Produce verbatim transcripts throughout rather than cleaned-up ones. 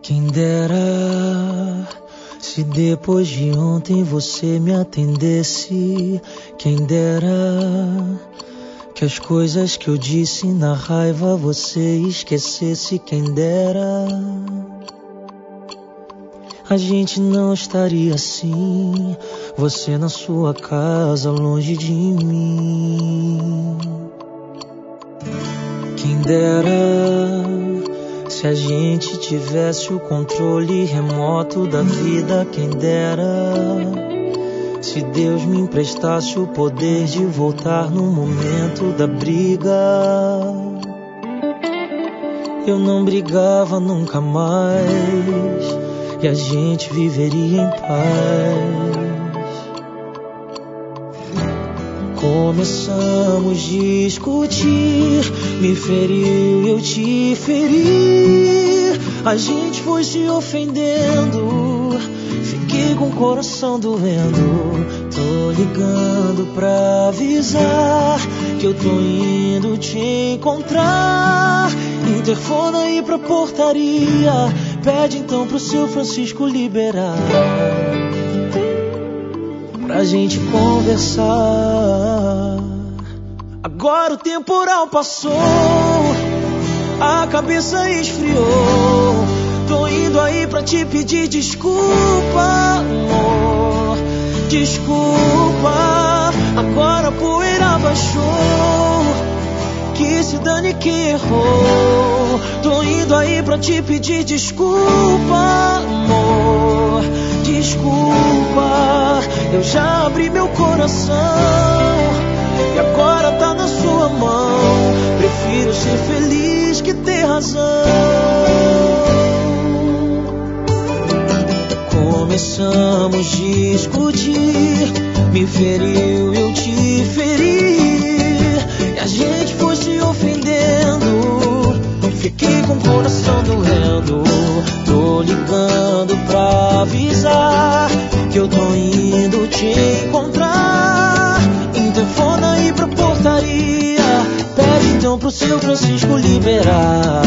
Quem dera se depois de ontem você me atendesse. Quem dera que as coisas que eu disse na raiva você esquecesse. Quem dera a gente não estaria assim, você na sua casa longe de mim. Quem dera se a gente tivesse o controle remoto da vida. Quem dera se Deus me emprestasse o poder de voltar no momento da briga. Eu não brigava nunca mais e a gente viveria em paz. Começamos a discutir, me feriu, eu te feri. A gente foi se ofendendo, fiquei com o coração doendo. Tô ligando pra avisar que eu tô indo te encontrar. Interfona aí pra portaria, pede então pro seu Francisco liberar pra gente conversar. Agora o temporal passou, a cabeça esfriou. Tô indo aí pra te pedir desculpa, amor. Desculpa, agora a poeira baixou. Que se dane que errou. Tô indo aí pra te pedir desculpa, amor. Desculpa, eu já abri meu coração e agora tá na sua mão. Prefiro ser feliz que ter razão. Começamos a discutir, me feriu, eu te feri. E a gente foi se ofendendo, fiquei com o coração doendo. Tô ligando pra avisar que eu tô indo te encontrar. Interfona aí pra portaria, pede então pro seu Francisco liberar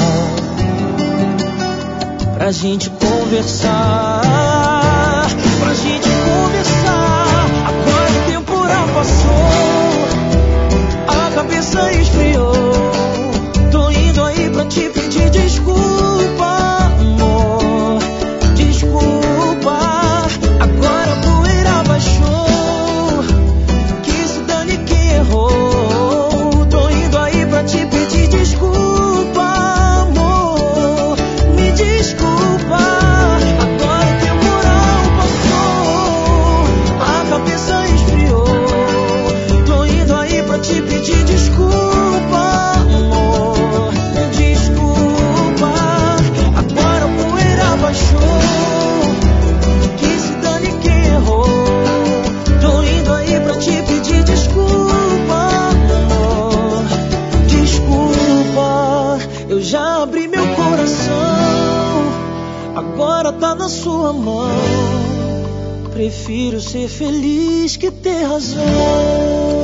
pra gente conversar. Pra gente conversar. Agora o temporal passou, a cabeça esfriou. Tô indo aí pra te pedir desculpa, amor. Desculpa, agora a poeira baixou. Que se dane quem errou. Tô indo aí pra te pedir desculpa, amor. Me desculpa, agora o temporal passou, a cabeça esfriou. Tô indo aí pra te pedir desculpa, amor. Desculpa, agora a poeira baixou. Que se dane quem errou. Tô indo aí pra te pedir desculpa, amor. Desculpa, eu já abri meu coração, agora tá na sua mão. Prefiro ser feliz que ter razão.